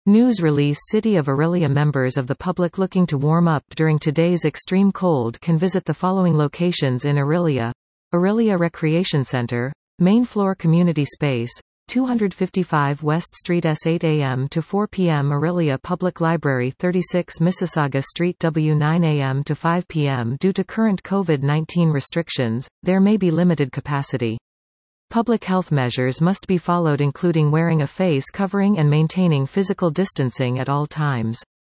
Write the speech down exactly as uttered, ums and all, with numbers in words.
News release City of Orillia. Members of the public looking to warm up during today's extreme cold can visit the following locations in Orillia. Orillia Recreation Center, main floor community space, two fifty-five West Street S eight a m to four p m Orillia Public Library thirty-six Mississauga Street W nine a m to five p m Due to current COVID nineteen restrictions, there may be limited capacity. Public health measures must be followed, including wearing a face covering and maintaining physical distancing at all times.